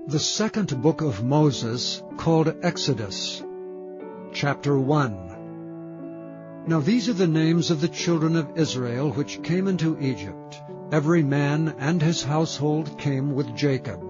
The second book of Moses, called Exodus. Chapter 1. Now these are the names of the children of Israel which came into Egypt. Every man and his household came with Jacob: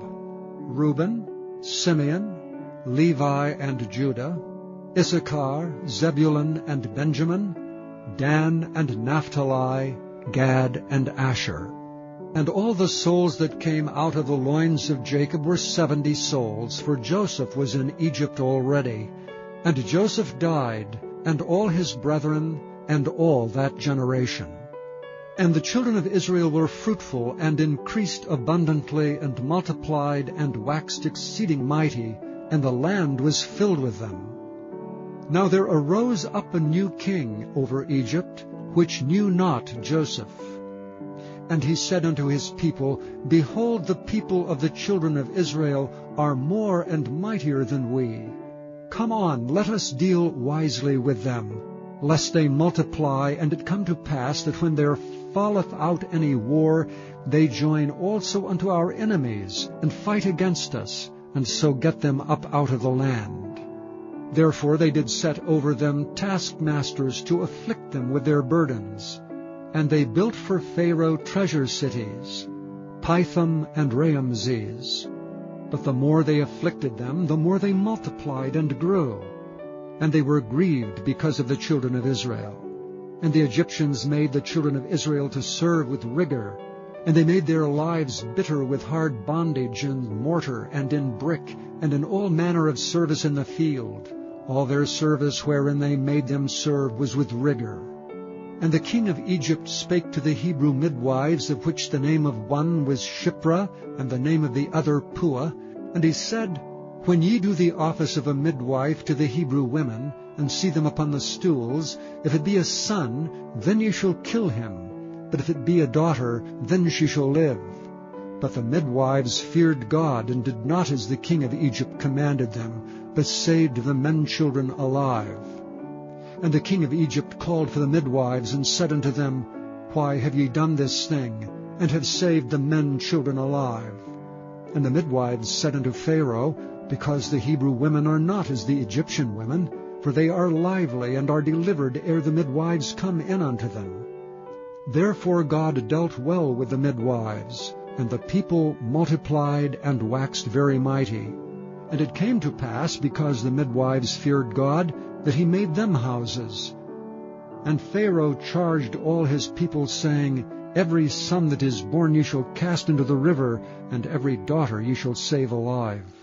Reuben, Simeon, Levi and Judah, Issachar, Zebulun and Benjamin, Dan and Naphtali, Gad and Asher. And all the souls that came out of the loins of Jacob were 70 souls, for Joseph was in Egypt already. And Joseph died, and all his brethren, and all that generation. And the children of Israel were fruitful, and increased abundantly, and multiplied, and waxed exceeding mighty, and the land was filled with them. Now there arose up a new king over Egypt, which knew not Joseph. And he said unto his people, Behold, the people of the children of Israel are more and mightier than we. Come on, let us deal wisely with them, lest they multiply, and it come to pass that when there falleth out any war, they join also unto our enemies, and fight against us, and so get them up out of the land. Therefore they did set over them taskmasters to afflict them with their burdens. And they built for Pharaoh treasure cities, Pithom and Raamses. But the more they afflicted them, the more they multiplied and grew. And they were grieved because of the children of Israel. And the Egyptians made the children of Israel to serve with rigor. And they made their lives bitter with hard bondage in mortar and in brick, and in all manner of service in the field. All their service wherein they made them serve was with rigor. And the king of Egypt spake to the Hebrew midwives, of which the name of one was Shiphrah, and the name of the other Puah. And he said, When ye do the office of a midwife to the Hebrew women, and see them upon the stools, if it be a son, then ye shall kill him. But if it be a daughter, then she shall live. But the midwives feared God, and did not as the king of Egypt commanded them, but saved the men-children alive. And the king of Egypt called for the midwives, and said unto them, Why have ye done this thing, and have saved the men-children alive? And the midwives said unto Pharaoh, Because the Hebrew women are not as the Egyptian women, for they are lively, and are delivered ere the midwives come in unto them. Therefore God dealt well with the midwives, and the people multiplied and waxed very mighty. And it came to pass, because the midwives feared God, that he made them houses. And Pharaoh charged all his people, saying, Every son that is born ye shall cast into the river, and every daughter ye shall save alive.